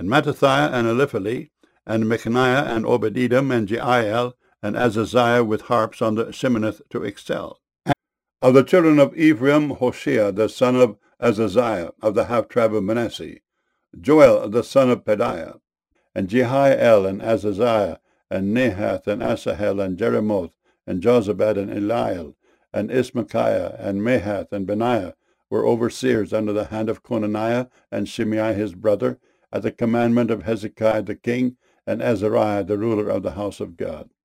and Mattithiah, and Eliphalet, and Mechaniah, and Obed-Edom, and Jeiel, and Azaziah with harps on the Sheminith to excel. Of the children of Ephraim, Hoshea, the son of Azaziah, of the half-tribe of Manasseh, Joel, the son of Pedaiah, and Jehiel, and Azaziah, and Nahath, and Asahel, and Jeremoth, and Jozabad, and Eliel, and Ismachiah, and Mahath, and Benaiah were overseers under the hand of Conaniah and Shimei his brother, at the commandment of Hezekiah the king, and Azariah the ruler of the house of God.